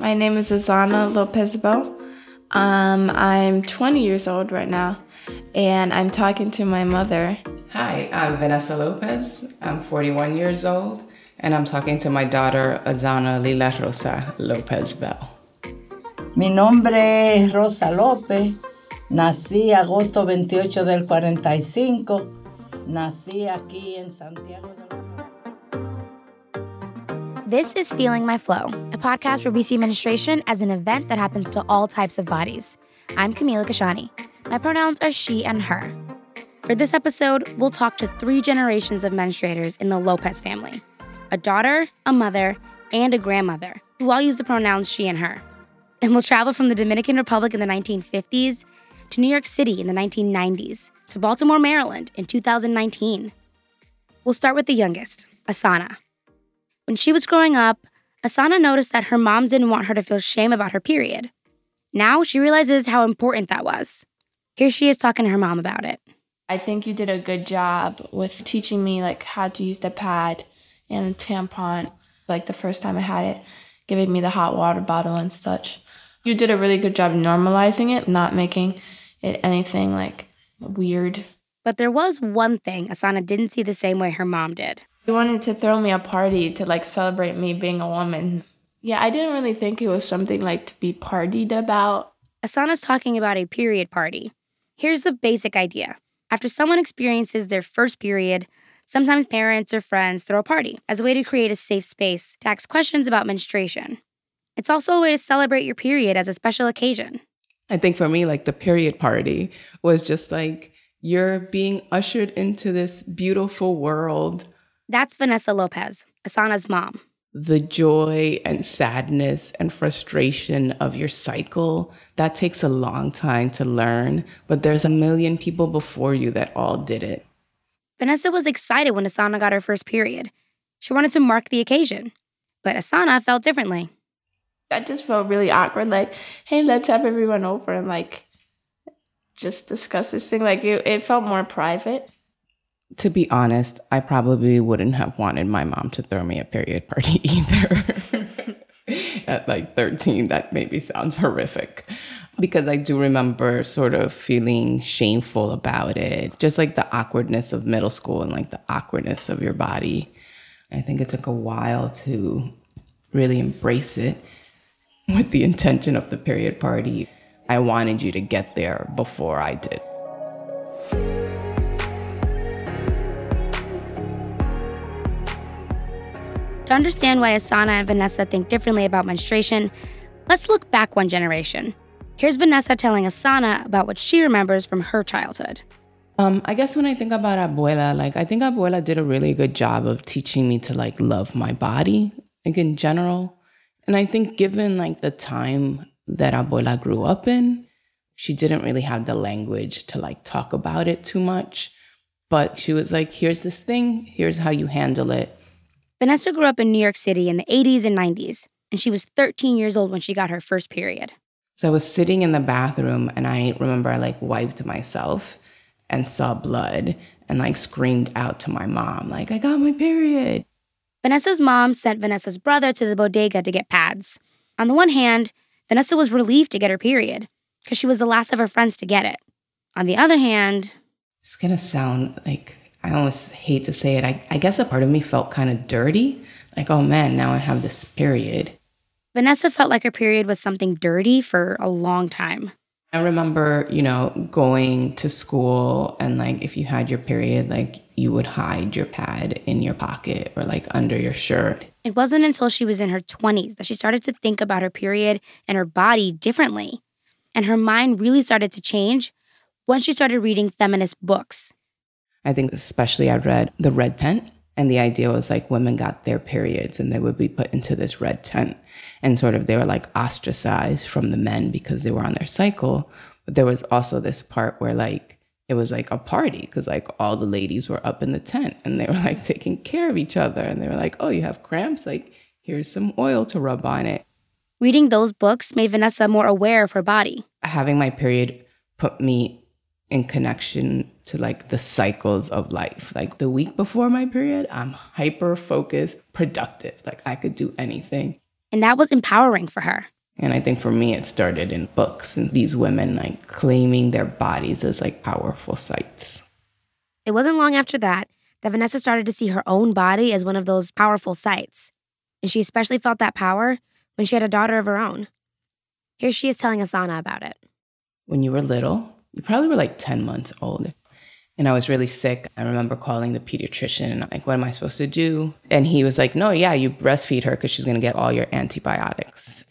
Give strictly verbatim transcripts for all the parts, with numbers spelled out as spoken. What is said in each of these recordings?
My name is Azana Lopez Bell. Um, I'm twenty years old right now, and I'm talking to my mother. Hi, I'm Vanessa Lopez. I'm forty-one years old, and I'm talking to my daughter, Azana Lila Rosa Lopez Bell. Mi nombre es Rosa López. Nací agosto veintiocho del cuarenta y cinco. Nací aquí en Santiago de los This is Feeling My Flow, a podcast where we see menstruation as an event that happens to all types of bodies. I'm Camila Kashani. My pronouns are she and her. For this episode, we'll talk to three generations of menstruators in the Lopez family: a daughter, a mother, and a grandmother, who all use the pronouns she and her. And we'll travel from the Dominican Republic in the nineteen fifties to New York City in the nineteen nineties to Baltimore, Maryland in two thousand nineteen. We'll start with the youngest, Asana. When she was growing up, Asana noticed that her mom didn't want her to feel shame about her period. Now she realizes how important that was. Here she is talking to her mom about it. I think you did a good job with teaching me like how to use the pad and the tampon. Like the first time I had it, giving me the hot water bottle and such. You did a really good job normalizing it, not making it anything like weird. But there was one thing Asana didn't see the same way her mom did. He wanted to throw me a party to like celebrate me being a woman. Yeah, I didn't really think it was something like to be partied about. Asana's talking about a period party. Here's the basic idea. After someone experiences their first period, sometimes parents or friends throw a party as a way to create a safe space to ask questions about menstruation. It's also a way to celebrate your period as a special occasion. I think for me, like the period party was just like you're being ushered into this beautiful world. That's Vanessa Lopez, Asana's mom. The joy and sadness and frustration of your cycle, that takes a long time to learn, but there's a million people before you that all did it. Vanessa was excited when Asana got her first period. She wanted to mark the occasion, but Asana felt differently. I just felt really awkward, like, hey, let's have everyone over and like just discuss this thing. Like it, it felt more private. To be honest, I probably wouldn't have wanted my mom to throw me a period party either. At like thirteen, that maybe sounds horrific. Because I do remember sort of feeling shameful about it. Just like the awkwardness of middle school and like the awkwardness of your body. I think it took a while to really embrace it with the intention of the period party. I wanted you to get there before I did. To understand why Asana and Vanessa think differently about menstruation, let's look back one generation. Here's Vanessa telling Asana about what she remembers from her childhood. Um, I guess when I think about Abuela, like I think Abuela did a really good job of teaching me to like love my body, like in general. And I think given like the time that Abuela grew up in, she didn't really have the language to like talk about it too much. But she was like, here's this thing, here's how you handle it. Vanessa grew up in New York City in the eighties and nineties, and she was thirteen years old when she got her first period. So I was sitting in the bathroom, and I remember I like wiped myself and saw blood and like screamed out to my mom, like, I got my period. Vanessa's mom sent Vanessa's brother to the bodega to get pads. On the one hand, Vanessa was relieved to get her period because she was the last of her friends to get it. On the other hand... It's going to sound like, I almost hate to say it, I, I guess a part of me felt kind of dirty. Like, oh man, now I have this period. Vanessa felt like her period was something dirty for a long time. I remember, you know, going to school and like if you had your period, like you would hide your pad in your pocket or like under your shirt. It wasn't until she was in her twenties that she started to think about her period and her body differently. And her mind really started to change when she started reading feminist books. I think especially I read The Red Tent, and the idea was like women got their periods and they would be put into this red tent and sort of they were like ostracized from the men because they were on their cycle. But there was also this part where like it was like a party because like all the ladies were up in the tent and they were like taking care of each other and they were like, oh, you have cramps? Like here's some oil to rub on it. Reading those books made Vanessa more aware of her body. Having my period put me in connection to like the cycles of life. Like the week before my period, I'm hyper focused, productive. Like I could do anything. And that was empowering for her. And I think for me, it started in books and these women like claiming their bodies as like powerful sites. It wasn't long after that that Vanessa started to see her own body as one of those powerful sites. And she especially felt that power when she had a daughter of her own. Here she is telling Asana about it. When you were little, you probably were like ten months old. And I was really sick. I remember calling the pediatrician and I'm like, what am I supposed to do? And he was like, no, yeah, you breastfeed her because she's going to get all your antibiotics.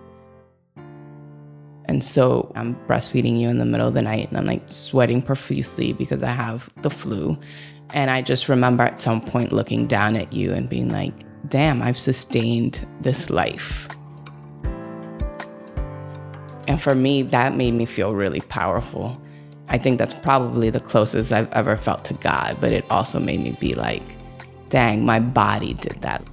And so I'm breastfeeding you in the middle of the night and I'm like sweating profusely because I have the flu. And I just remember at some point looking down at you and being like, damn, I've sustained this life. And for me, that made me feel really powerful. I think that's probably the closest I've ever felt to God, but it also made me be like, dang, my body did that.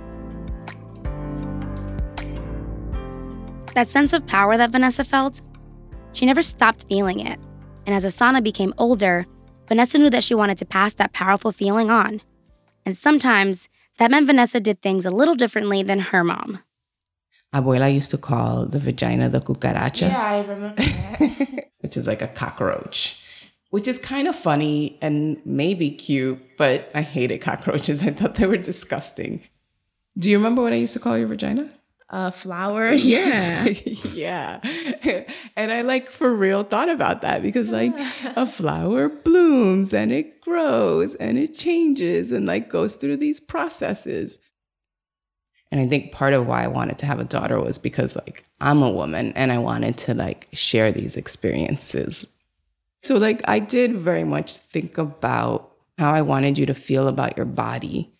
That sense of power that Vanessa felt, she never stopped feeling it. And as Asana became older, Vanessa knew that she wanted to pass that powerful feeling on. And sometimes that meant Vanessa did things a little differently than her mom. Abuela used to call the vagina the cucaracha. Yeah, I remember that. Which is like a cockroach, which is kind of funny and maybe cute, but I hated cockroaches. I thought they were disgusting. Do you remember what I used to call your vagina? A flower. Yeah. Yeah. And I like for real thought about that because like a flower blooms and it grows and it changes and like goes through these processes. And I think part of why I wanted to have a daughter was because like I'm a woman and I wanted to like share these experiences. So like I did very much think about how I wanted you to feel about your body.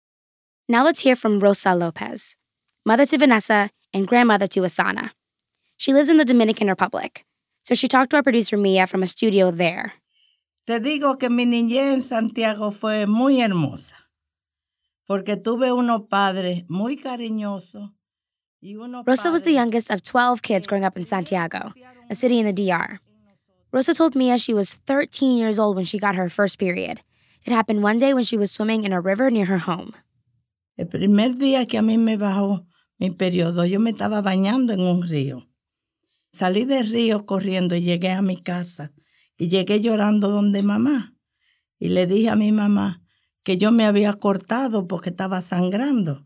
Now let's hear from Rosa Lopez, mother to Vanessa and grandmother to Asana. She lives in the Dominican Republic, so she talked to our producer Mia from a studio there. Te digo que mi niñez en Santiago fue muy hermosa. Porque tuve unos padres muy cariñosos. Rosa was the youngest of twelve kids growing up in Santiago, a city in the D R. Rosa told Mia she was thirteen years old when she got her first period. It happened one day when she was swimming in a river near her home. El primer día que a mí me bajó mi periodo, yo me estaba bañando en un río. Salí del río corriendo y llegué a mi casa. Y llegué llorando donde mamá. Y le dije a mi mamá que yo me había cortado porque estaba sangrando.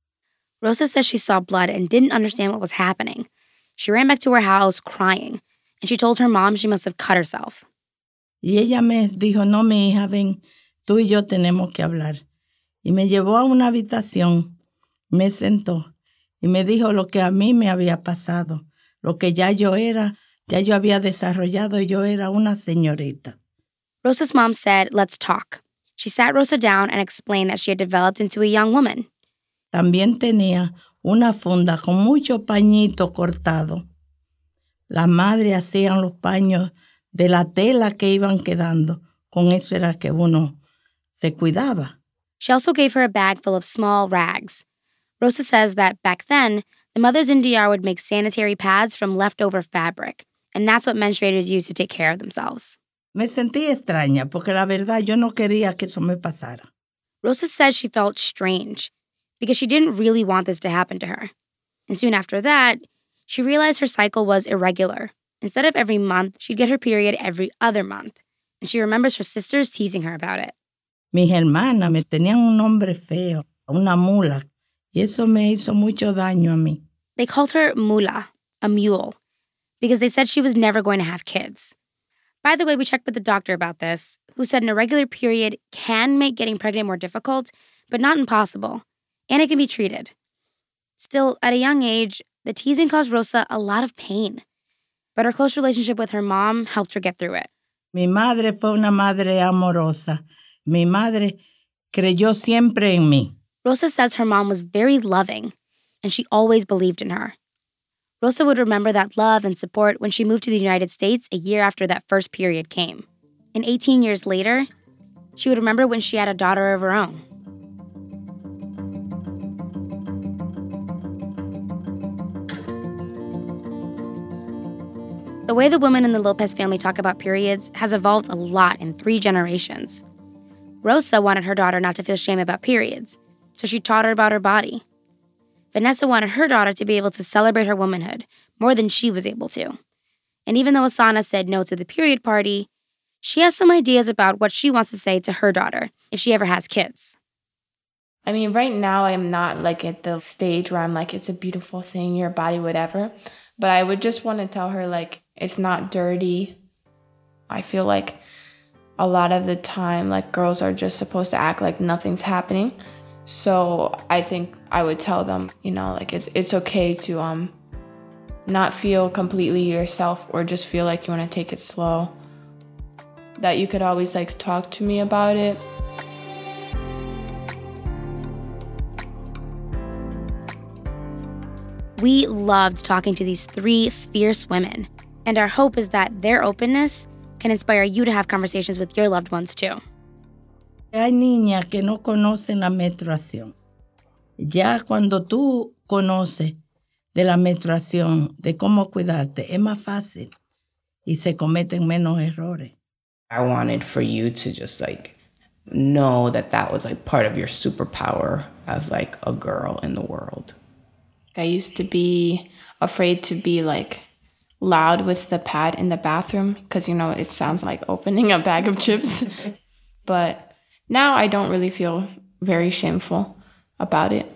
Rosa says she saw blood and didn't understand what was happening. She ran back to her house crying, and she told her mom she must have cut herself. Y ella me dijo, no, mi hija, ven, tú y yo tenemos que hablar. Y me llevó a una habitación, me sentó y me dijo lo que a mí me había pasado, lo que ya yo era, ya yo había desarrollado, yo era una señorita. Rosa's mom said, let's talk. She sat Rosa down and explained that she had developed into a young woman. También tenía una funda con mucho pañito cortado. Las madres hacían los paños de la tela que iban quedando. Con eso era que uno se cuidaba. She also gave her a bag full of small rags. Rosa says that back then, the mothers in D R would make sanitary pads from leftover fabric, and that's what menstruators used to take care of themselves. Me sentí extraña porque la verdad yo no quería que eso me pasara. Rosa says she felt strange because she didn't really want this to happen to her. And soon after that, she realized her cycle was irregular. Instead of every month, she'd get her period every other month. And she remembers her sisters teasing her about it. Mis hermanas me tenían un nombre feo, una mula, y eso me hizo mucho daño a mí. They called her Mula, a mule, because they said she was never going to have kids. By the way, we checked with the doctor about this, who said an irregular period can make getting pregnant more difficult, but not impossible, and it can be treated. Still, at a young age, the teasing caused Rosa a lot of pain, but her close relationship with her mom helped her get through it. Mi madre fue una madre amorosa. Mi madre creyó siempre en mí. Rosa says her mom was very loving, and she always believed in her. Rosa would remember that love and support when she moved to the United States a year after that first period came. And eighteen years later, she would remember when she had a daughter of her own. The way the women in the Lopez family talk about periods has evolved a lot in three generations. Rosa wanted her daughter not to feel shame about periods, so she taught her about her body. Vanessa wanted her daughter to be able to celebrate her womanhood more than she was able to. And even though Asana said no to the period party, she has some ideas about what she wants to say to her daughter if she ever has kids. I mean, right now I'm not like at the stage where I'm like, it's a beautiful thing, your body, whatever. But I would just want to tell her, like, it's not dirty. I feel like a lot of the time, like, girls are just supposed to act like nothing's happening. So I think I would tell them, you know, like, it's it's okay to um not feel completely yourself or just feel like you want to take it slow. That you could always, like, talk to me about it. We loved talking to these three fierce women, and our hope is that their openness can inspire you to have conversations with your loved ones too. Hay niñas que no conocen la menstruación. Ya cuando tú conoces de la menstruación, de cómo cuidarte, es más fácil y se cometen menos errores. I wanted for you to just like know that that was like part of your superpower as like a girl in the world. I used to be afraid to be like loud with the pad in the bathroom because, you know, it sounds like opening a bag of chips. But now I don't really feel very shameful about it.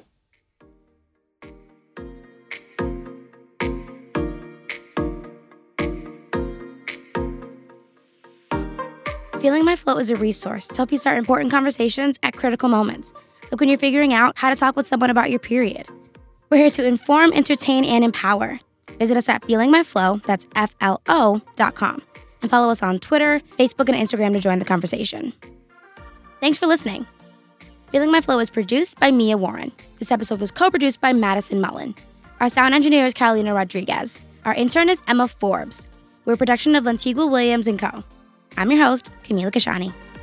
Feeling My Flow is a resource to help you start important conversations at critical moments, like when you're figuring out how to talk with someone about your period. We're here to inform, entertain, and empower. Visit us at Feeling My Flow, that's F L O dot com, and follow us on Twitter, Facebook, and Instagram to join the conversation. Thanks for listening. Feeling My Flow is produced by Mia Warren. This episode was co-produced by Madison Mullen. Our sound engineer is Carolina Rodriguez. Our intern is Emma Forbes. We're a production of Lantigua Williams and Co. I'm your host, Camila Kashani.